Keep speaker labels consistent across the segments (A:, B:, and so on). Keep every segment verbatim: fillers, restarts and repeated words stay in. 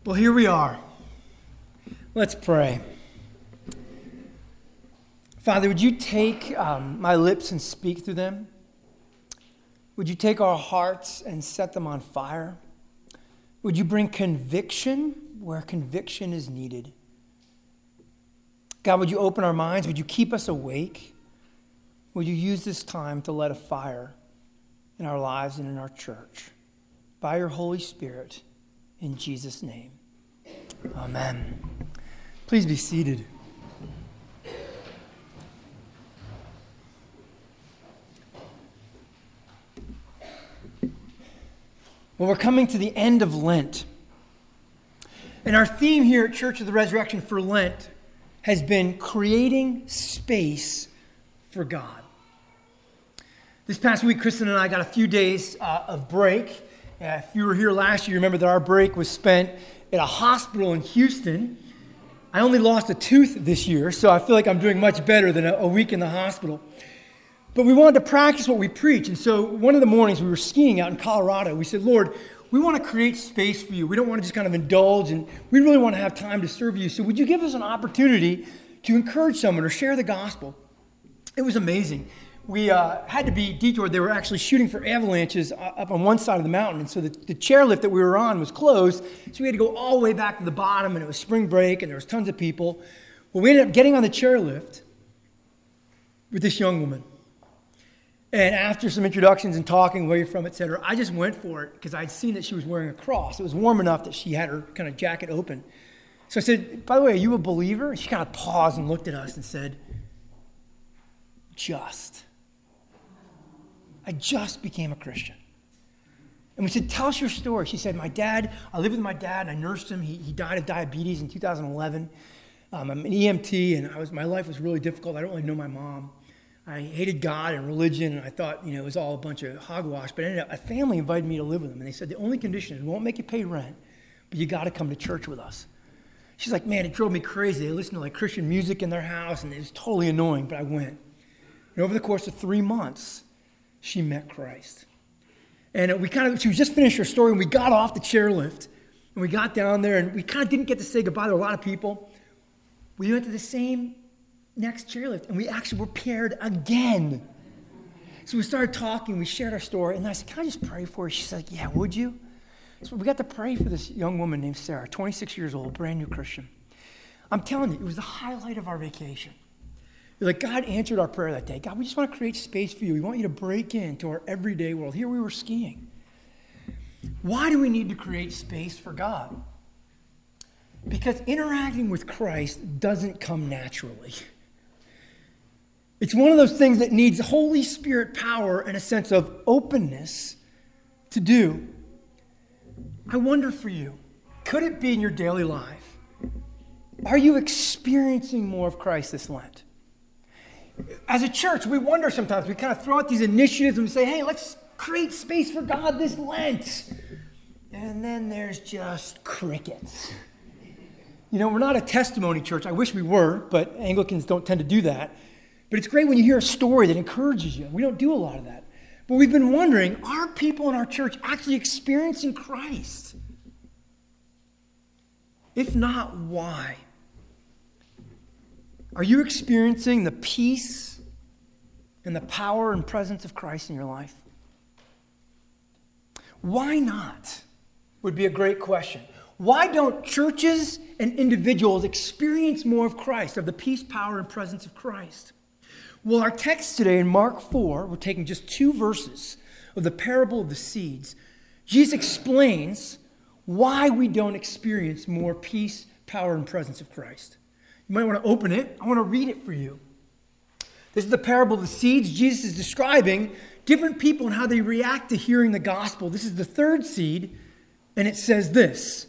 A: Well, here we are. Let's pray. Father, would you take um, my lips and speak through them? Would you take our hearts and set them on fire? Would you bring conviction where conviction is needed? God, would you open our minds? Would you keep us awake? Would you use this time to light a fire in our lives and in our church? By your Holy Spirit, in Jesus' name. Amen. Please be seated. Well, we're coming to the end of Lent. And our theme here at Church of the Resurrection for Lent has been creating space for God. This past week, Kristen and I got a few days uh, of break. Uh, if you were here last year, you remember that our break was spent at a hospital in Houston. I only lost a tooth this year, so I feel like I'm doing much better than a, a week in the hospital. But we wanted to practice what we preach, and so one of the mornings we were skiing out in Colorado. We said, Lord, we want to create space for you. We don't want to just kind of indulge, and we really want to have time to serve you. So would you give us an opportunity to encourage someone or share the gospel? It was amazing. We uh, had to be detoured. They were actually shooting for avalanches up on one side of the mountain. And so the, the chairlift that we were on was closed. So we had to go all the way back to the bottom, and it was spring break, and there was tons of people. Well, we ended up getting on the chairlift with this young woman. And after some introductions and talking, where you're from, et cetera, I just went for it because I'd seen that she was wearing a cross. It was warm enough that she had her kind of jacket open. So I said, by the way, are you a believer? And she kind of paused and looked at us and said, just. I just became a Christian. And we said, tell us your story. She said, my dad, I lived with my dad, and I nursed him. He, he died of diabetes in two thousand eleven. Um, I'm an E M T, and I was my life was really difficult. I don't really know my mom. I hated God and religion, and I thought, you know, it was all a bunch of hogwash. But ended up, a family invited me to live with them, and they said, the only condition is we won't make you pay rent, but you got to come to church with us. She's like, man, it drove me crazy. They listened to like Christian music in their house, and it was totally annoying, but I went. And over the course of three months, she met Christ. And we kind of, she was just finished her story, and we got off the chairlift, and we got down there, and we kind of didn't get to say goodbye to a lot of people. We went to the same next chairlift, and we actually were paired again. So we started talking, we shared our story, and I said, can I just pray for her? She's like, yeah, would you? So we got to pray for this young woman named Sarah, twenty-six years old, brand new Christian. I'm telling you, it was the highlight of our vacation. Like, God answered our prayer that day. God, we just want to create space for you. We want you to break into our everyday world. Here we were skiing. Why do we need to create space for God? Because interacting with Christ doesn't come naturally. It's one of those things that needs Holy Spirit power and a sense of openness to do. I wonder for you, could it be in your daily life? Are you experiencing more of Christ this Lent? As a church, we wonder sometimes, we kind of throw out these initiatives and we say, hey, let's create space for God this Lent. And then there's just crickets. You know, we're not a testimony church. I wish we were, but Anglicans don't tend to do that. But it's great when you hear a story that encourages you. We don't do a lot of that. But we've been wondering, are people in our church actually experiencing Christ? If not, why? Are you experiencing the peace and the power and presence of Christ in your life? Why not? Would be a great question. Why don't churches and individuals experience more of Christ, of the peace, power, and presence of Christ? Well, our text today in Mark four, we're taking just two verses of the parable of the seeds. Jesus explains why we don't experience more peace, power, and presence of Christ. You might want to open it. I want to read it for you. This is the parable of the seeds. Jesus is describing different people and how they react to hearing the gospel. This is the third seed, and it says this.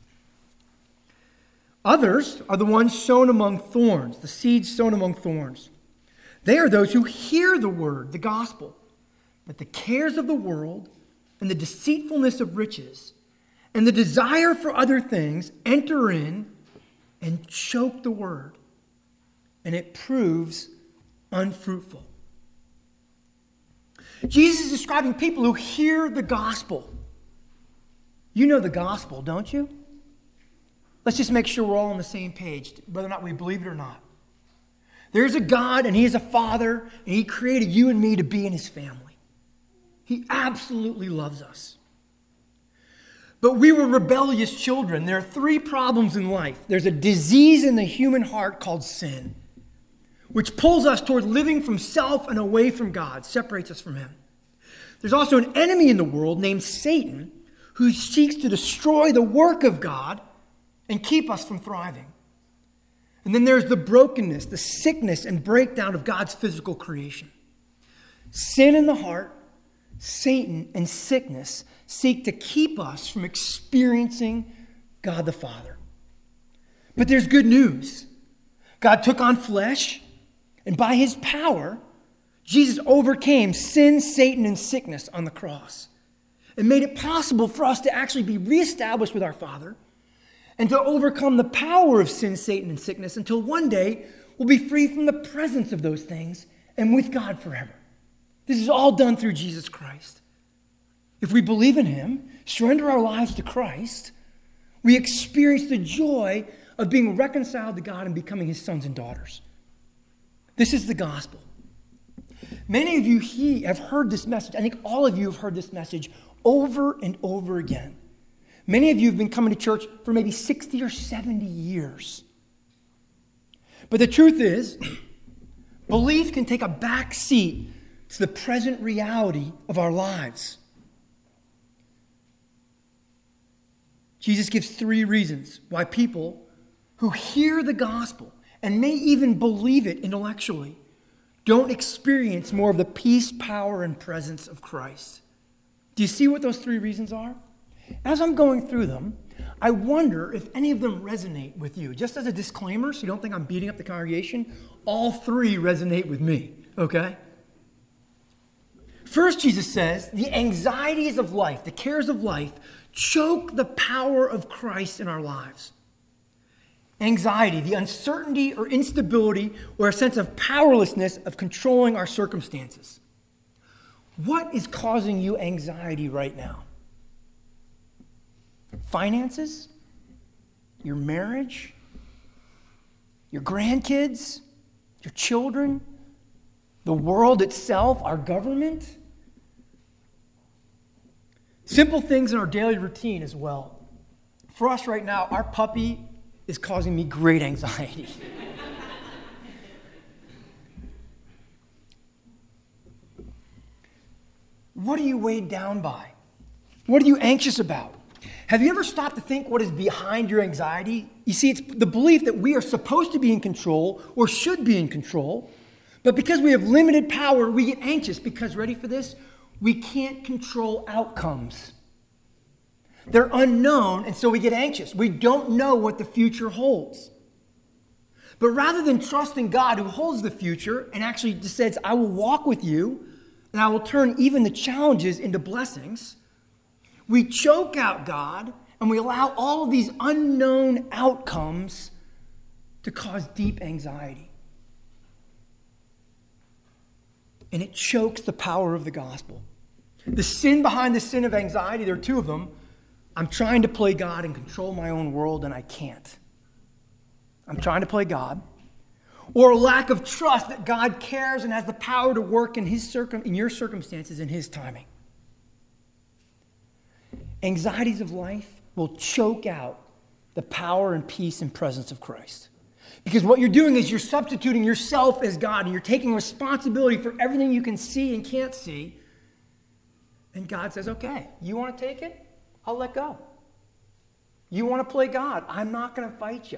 A: Others are the ones sown among thorns, the seeds sown among thorns. They are those who hear the word, the gospel, but the cares of the world and the deceitfulness of riches and the desire for other things enter in and choke the word, and it proves unfruitful. Jesus is describing people who hear the gospel. You know the gospel, don't you? Let's just make sure we're all on the same page, whether or not we believe it or not. There's a God, and he is a father, and he created you and me to be in his family. He absolutely loves us. But we were rebellious children. There are three problems in life. There's a disease in the human heart called sin, which pulls us toward living from self and away from God, separates us from him. There's also an enemy in the world named Satan, who seeks to destroy the work of God and keep us from thriving. And then there's the brokenness, the sickness and breakdown of God's physical creation. Sin in the heart, Satan, and sickness seek to keep us from experiencing God the Father. But there's good news. God took on flesh, and by his power, Jesus overcame sin, Satan, and sickness on the cross and made it possible for us to actually be reestablished with our Father and to overcome the power of sin, Satan, and sickness until one day we'll be free from the presence of those things and with God forever. This is all done through Jesus Christ. If we believe in him, surrender our lives to Christ, we experience the joy of being reconciled to God and becoming his sons and daughters. This is the gospel. Many of you he, have heard this message. I think all of you have heard this message over and over again. Many of you have been coming to church for maybe sixty or seventy years. But the truth is, belief can take a back seat to the present reality of our lives. Jesus gives three reasons why people who hear the gospel and may even believe it intellectually don't experience more of the peace, power, and presence of Christ. Do you see what those three reasons are? As I'm going through them, I wonder if any of them resonate with you. Just as a disclaimer, so you don't think I'm beating up the congregation, all three resonate with me, okay? First, Jesus says, the anxieties of life, the cares of life, choke the power of Christ in our lives. Anxiety, the uncertainty or instability or a sense of powerlessness of controlling our circumstances. What is causing you anxiety right now? Finances? Your marriage? Your grandkids? Your children? The world itself? Our government? Simple things in our daily routine as well. For us right now, our puppy is causing me great anxiety. What are you weighed down by? What are you anxious about? Have you ever stopped to think what is behind your anxiety? You see, it's the belief that we are supposed to be in control or should be in control, but because we have limited power, we get anxious because, ready for this, we can't control outcomes. They're unknown, and so we get anxious. We don't know what the future holds. But rather than trusting God who holds the future and actually just says, I will walk with you, and I will turn even the challenges into blessings, we choke out God, and we allow all of these unknown outcomes to cause deep anxiety. And it chokes the power of the gospel. The sin behind the sin of anxiety, there are two of them. I'm trying to play God and control my own world, and I can't. I'm trying to play God. Or a lack of trust that God cares and has the power to work in his circum- in your circumstances in his timing. Anxieties of life will choke out the power and peace and presence of Christ. Because what you're doing is you're substituting yourself as God, and you're taking responsibility for everything you can see and can't see. And God says, okay, you want to take it? I'll let go. You want to play God? I'm not going to fight you.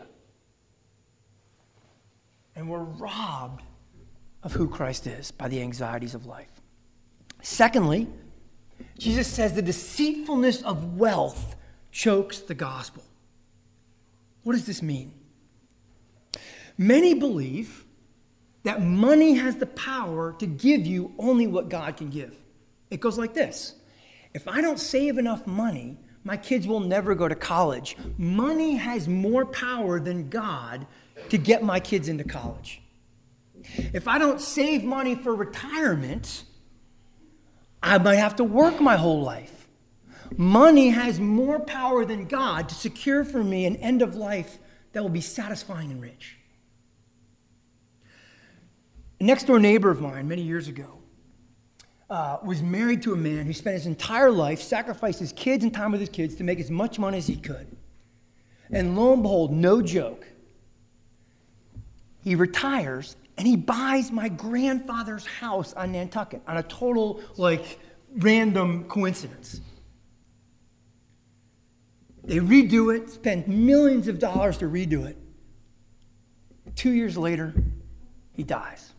A: And we're robbed of who Christ is by the anxieties of life. Secondly, Jesus says the deceitfulness of wealth chokes the gospel. What does this mean? Many believe that money has the power to give you only what God can give. It goes like this. If I don't save enough money, my kids will never go to college. Money has more power than God to get my kids into college. If I don't save money for retirement, I might have to work my whole life. Money has more power than God to secure for me an end of life that will be satisfying and rich. A next door neighbor of mine many years ago uh, was married to a man who spent his entire life, sacrificed his kids and time with his kids to make as much money as he could. And lo and behold, no joke, he retires and he buys my grandfather's house on Nantucket on a total, like, random coincidence. They redo it, spend millions of dollars to redo it. Two years later, he dies.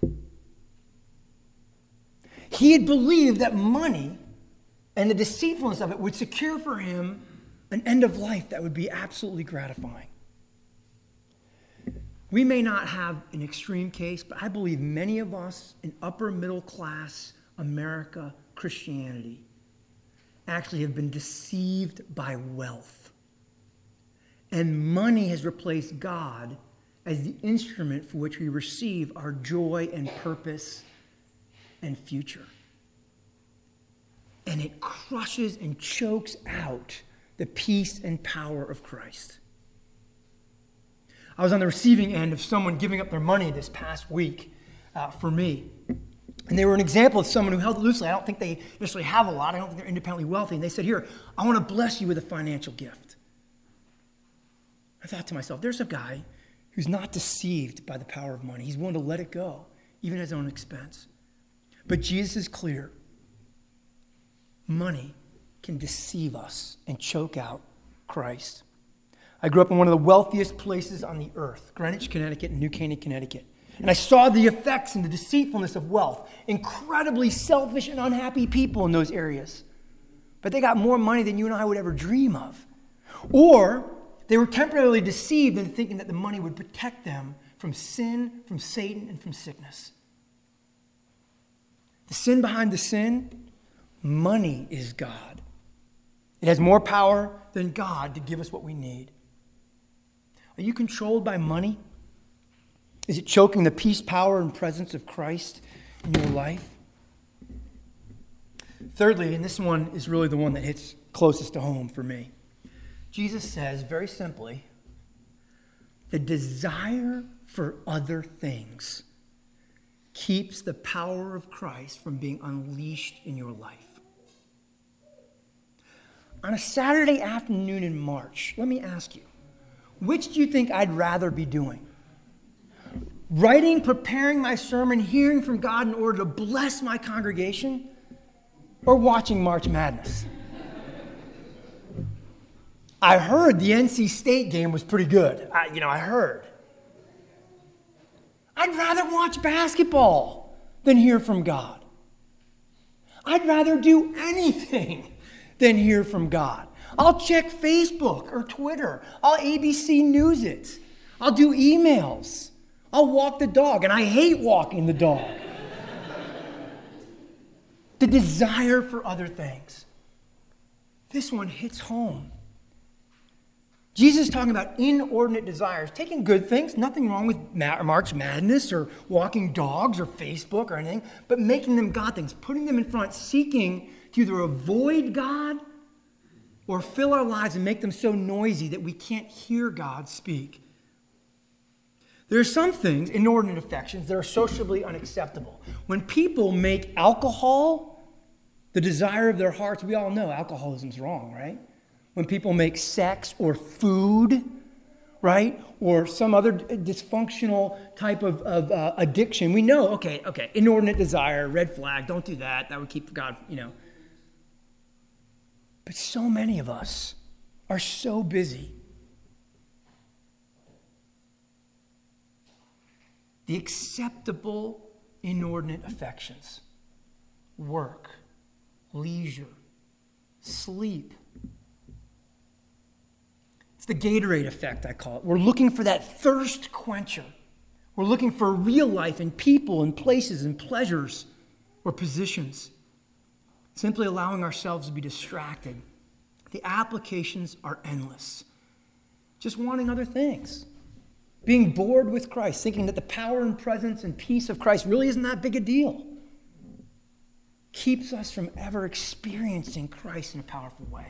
A: He had believed that money and the deceitfulness of it would secure for him an end of life that would be absolutely gratifying. We may not have an extreme case, but I believe many of us in upper middle class America Christianity actually have been deceived by wealth. And money has replaced God as the instrument for which we receive our joy and purpose and future. And it crushes and chokes out the peace and power of Christ. I was on the receiving end of someone giving up their money this past week uh, for me. And they were an example of someone who held it loosely. I don't think they necessarily have a lot. I don't think they're independently wealthy. And they said, here, I want to bless you with a financial gift. I thought to myself, there's a guy who's not deceived by the power of money. He's willing to let it go, even at his own expense. But Jesus is clear. Money can deceive us and choke out Christ. I grew up in one of the wealthiest places on the earth, Greenwich, Connecticut, and New Caney, Connecticut. And I saw the effects and the deceitfulness of wealth. Incredibly selfish and unhappy people in those areas. But they got more money than you and I would ever dream of. Or they were temporarily deceived into thinking that the money would protect them from sin, from Satan, and from sickness. The sin behind the sin, money is God. It has more power than God to give us what we need. Are you controlled by money? Is it choking the peace, power, and presence of Christ in your life? Thirdly, and this one is really the one that hits closest to home for me. Jesus says, very simply, the desire for other things keeps the power of Christ from being unleashed in your life. On a Saturday afternoon in March, let me ask you, which do you think I'd rather be doing? Writing, preparing my sermon, hearing from God in order to bless my congregation, or watching March Madness? I heard the N C State game was pretty good. I, you know, I heard. I'd rather watch basketball than hear from God. I'd rather do anything than hear from God. I'll check Facebook or Twitter. I'll A B C News it. I'll do emails. I'll walk the dog, and I hate walking the dog. The desire for other things. This one hits home. Jesus is talking about inordinate desires, taking good things, nothing wrong with March Madness or walking dogs or Facebook or anything, but making them God things, putting them in front, seeking to either avoid God or fill our lives and make them so noisy that we can't hear God speak. There are some things, inordinate affections, that are socially unacceptable. When people make alcohol the desire of their hearts, we all know alcoholism's wrong, right? When people make sex or food, right, or some other dysfunctional type of, of uh, addiction, we know, okay, okay, inordinate desire, red flag, don't do that. That would keep God, you know. But so many of us are so busy. The acceptable inordinate affections, work, leisure, sleep. It's the Gatorade effect, I call it. We're looking for that thirst quencher. We're looking for real life in people and places and pleasures or positions. Simply allowing ourselves to be distracted. The applications are endless. Just wanting other things. Being bored with Christ, thinking that the power and presence and peace of Christ really isn't that big a deal. keeps us from ever experiencing Christ in a powerful way.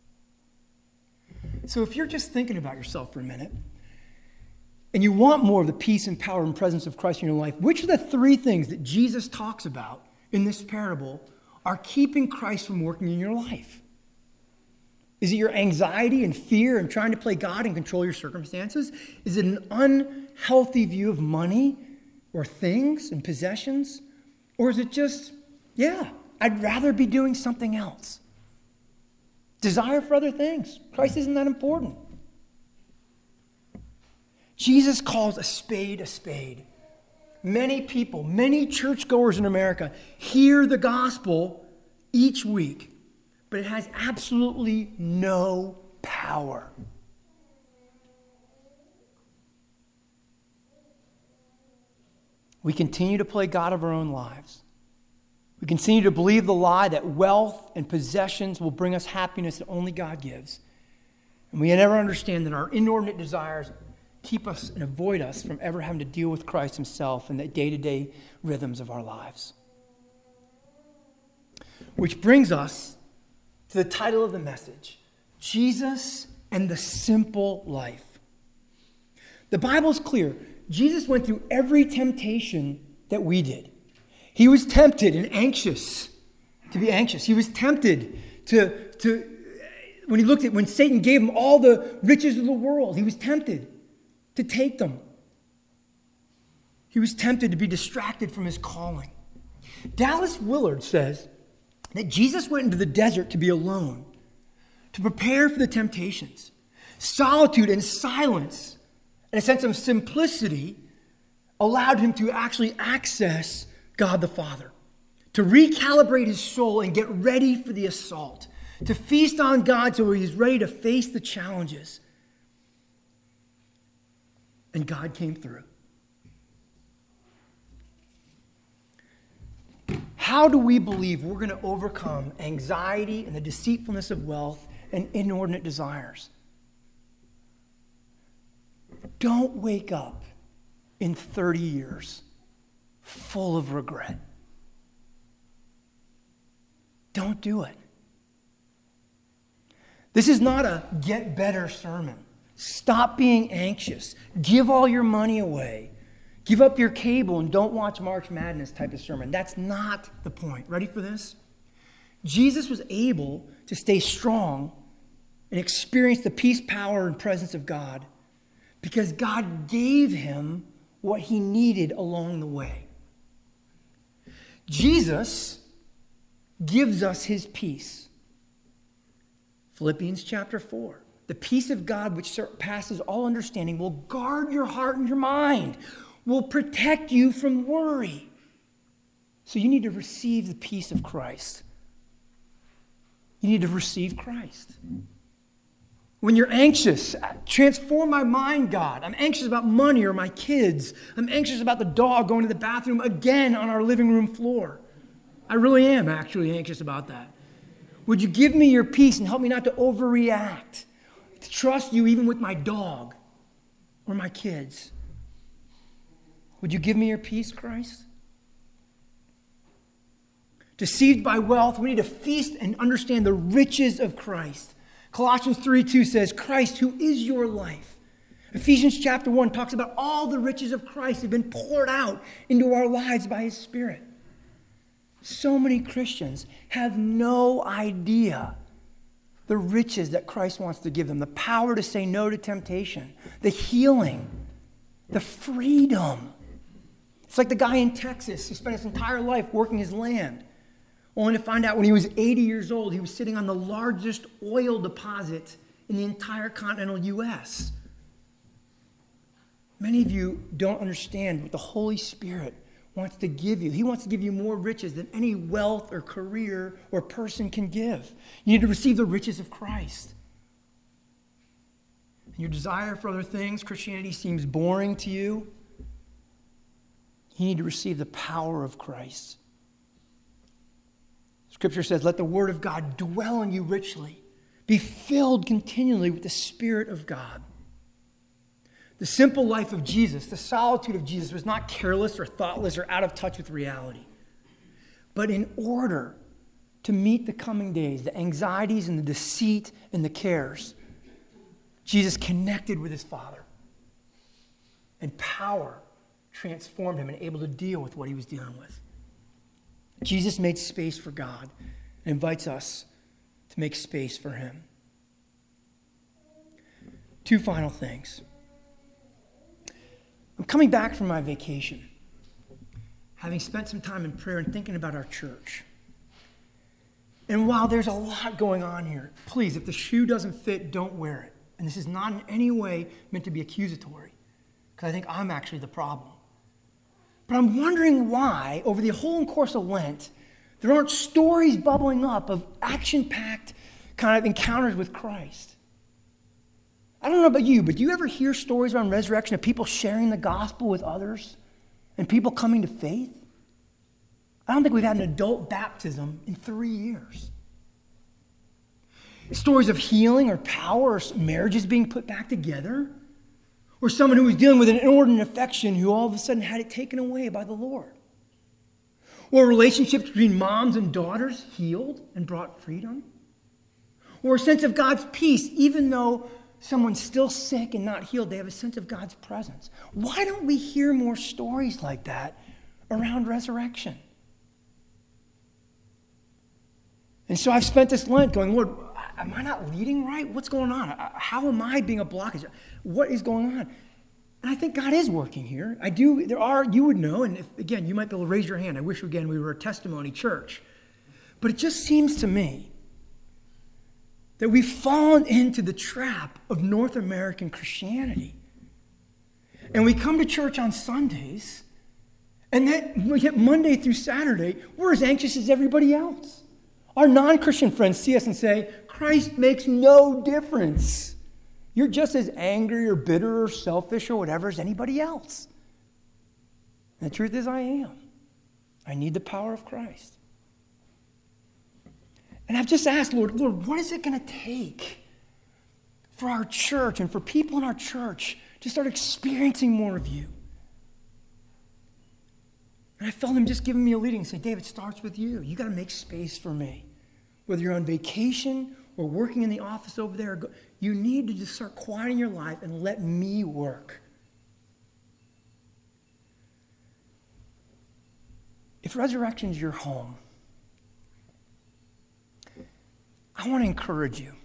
A: So if you're just thinking about yourself for a minute, and you want more of the peace and power and presence of Christ in your life, which of the three things that Jesus talks about in this parable are keeping Christ from working in your life? Is it your anxiety and fear and trying to play God and control your circumstances? Is it an unhealthy view of money or things and possessions? Or is it just, yeah, I'd rather be doing something else? Desire for other things. Christ isn't that important. Jesus calls a spade a spade. Many people, many churchgoers in America hear the gospel each week, but it has absolutely no power. We continue to play God of our own lives. We continue to believe the lie that wealth and possessions will bring us happiness that only God gives. And we never understand that our inordinate desires keep us and avoid us from ever having to deal with Christ himself in the day-to-day rhythms of our lives. Which brings us to the title of the message, Jesus and the Simple Life. The Bible's clear. Jesus went through every temptation that we did. He was tempted and anxious to be anxious. He was tempted to, to when he looked at, when Satan gave him all the riches of the world, he was tempted to take them. He was tempted to be distracted from his calling. Dallas Willard says that Jesus went into the desert to be alone, to prepare for the temptations. Solitude and silence, and a sense of simplicity, allowed him to actually access God the Father, to recalibrate his soul and get ready for the assault, to feast on God so he's ready to face the challenges. And God came through. How do we believe we're going to overcome anxiety and the deceitfulness of wealth and inordinate desires? Don't wake up in thirty years full of regret. Don't do it. This is not a get better sermon. Stop being anxious. Give all your money away. Give up your cable and don't watch March Madness type of sermon. That's not the point. Ready for this? Jesus was able to stay strong and experience the peace, power, and presence of God because God gave him what he needed along the way. Jesus gives us his peace. Philippians chapter four. The peace of God which surpasses all understanding will guard your heart and your mind, will protect you from worry. So you need to receive the peace of Christ. You need to receive Christ. When you're anxious, transform my mind, God. I'm anxious about money or my kids. I'm anxious about the dog going to the bathroom again on our living room floor. I really am actually anxious about that. Would you give me your peace and help me not to overreact, to trust you even with my dog or my kids? Would you give me your peace, Christ? Deceived by wealth, we need to feast and understand the riches of Christ. Colossians three two says, Christ, who is your life. Ephesians chapter one talks about all the riches of Christ have been poured out into our lives by his Spirit. So many Christians have no idea the riches that Christ wants to give them, the power to say no to temptation, the healing, the freedom. It's like the guy in Texas who spent his entire life working his land, only to find out when he was eighty years old, he was sitting on the largest oil deposit in the entire continental U S. Many of you don't understand what the Holy Spirit wants to give you. He wants to give you more riches than any wealth or career or person can give. You need to receive the riches of Christ. And your desire for other things, Christianity seems boring to you. You need to receive the power of Christ. Scripture says, let the word of God dwell in you richly. Be filled continually with the Spirit of God. The simple life of Jesus, the solitude of Jesus was not careless or thoughtless or out of touch with reality. But in order to meet the coming days, the anxieties and the deceit and the cares, Jesus connected with his Father. And power transformed him and able to deal with what he was dealing with. Jesus made space for God and invites us to make space for him. Two final things. I'm coming back from my vacation, having spent some time in prayer and thinking about our church. And while there's a lot going on here, please, if the shoe doesn't fit, don't wear it. And this is not in any way meant to be accusatory, because I think I'm actually the problem. But I'm wondering why, over the whole course of Lent, there aren't stories bubbling up of action-packed kind of encounters with Christ. I don't know about you, but do you ever hear stories around resurrection of people sharing the gospel with others and people coming to faith? I don't think we've had an adult baptism in three years. Stories of healing or power or marriages being put back together, or someone who was dealing with an inordinate affection who all of a sudden had it taken away by the Lord. Or relationships between moms and daughters healed and brought freedom. Or a sense of God's peace, even though someone's still sick and not healed, they have a sense of God's presence. Why don't we hear more stories like that around resurrection? And so I've spent this Lent going, Lord, am I not leading right? What's going on? How am I being a blockage? What is going on? And I think God is working here. I do. There are, you would know, and if, again, you might be able to raise your hand. I wish, again, we were a testimony church. But it just seems to me that we've fallen into the trap of North American Christianity. And we come to church on Sundays, and then we get Monday through Saturday, we're as anxious as everybody else. Our non-Christian friends see us and say, Christ makes no difference. You're just as angry or bitter or selfish or whatever as anybody else. And the truth is, I am. I need the power of Christ. And I've just asked, Lord, Lord, what is it going to take for our church and for people in our church to start experiencing more of you? And I felt him just giving me a leading and say, Dave, it starts with you. You got to make space for me. Whether you're on vacation or working in the office over there, you need to just start quieting your life and let me work. If resurrection is your home, I want to encourage you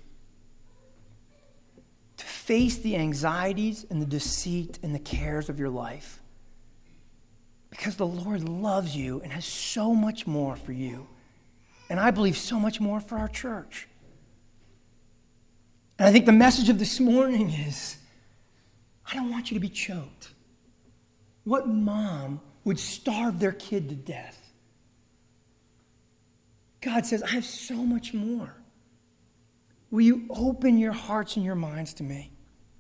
A: to face the anxieties and the deceit and the cares of your life, because the Lord loves you and has so much more for you. And I believe so much more for our church. And I think the message of this morning is, I don't want you to be choked. What mom would starve their kid to death? God says, I have so much more. Will you open your hearts and your minds to me?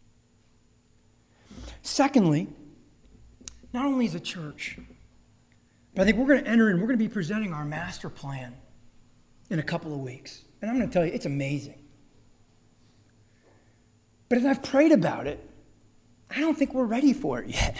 A: Secondly, not only as a church, but I think we're going to enter in, we're going to be presenting our master plan in a couple of weeks. And I'm going to tell you, it's amazing. But as I've prayed about it, I don't think we're ready for it yet.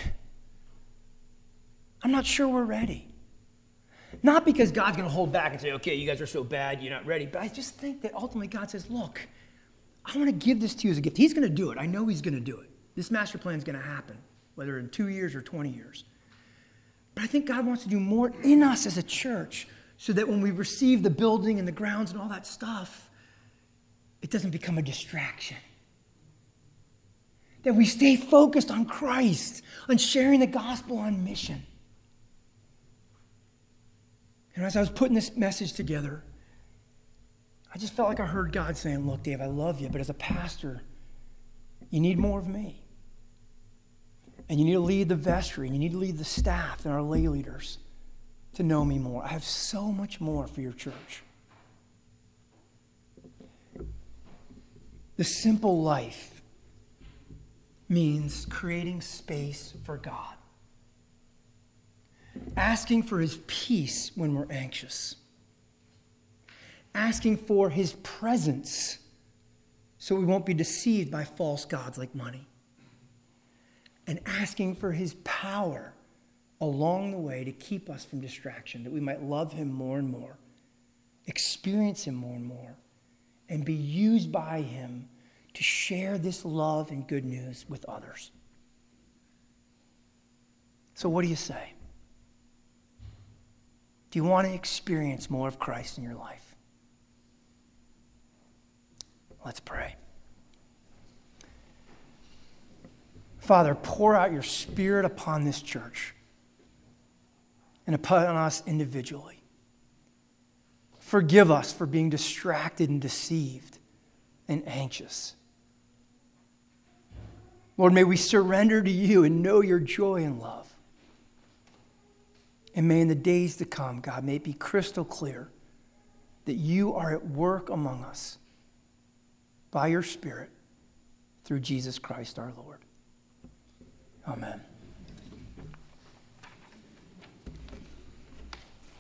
A: I'm not sure we're ready. Not because God's going to hold back and say, okay, you guys are so bad, you're not ready. But I just think that ultimately God says, look, I want to give this to you as a gift. He's going to do it. I know he's going to do it. This master plan is going to happen, whether in two years or twenty years. But I think God wants to do more in us as a church so that when we receive the building and the grounds and all that stuff, it doesn't become a distraction. That we stay focused on Christ, on sharing the gospel on mission. And as I was putting this message together, I just felt like I heard God saying, look, Dave, I love you, but as a pastor, you need more of me. And you need to lead the vestry, and you need to lead the staff and our lay leaders to know me more. I have so much more for your church. The simple life means creating space for God. Asking for his peace when we're anxious. Asking for his presence so we won't be deceived by false gods like money. And asking for his power along the way to keep us from distraction, that we might love him more and more experience him more and more, and be used by him to share this love and good news with others. So what do you say? Do you want to experience more of Christ in your life? Let's pray. Father, pour out your Spirit upon this church and upon us individually. Forgive us for being distracted and deceived and anxious. Lord, may we surrender to you and know your joy and love. And may in the days to come, God, may it be crystal clear that you are at work among us by your Spirit through Jesus Christ our Lord. Amen.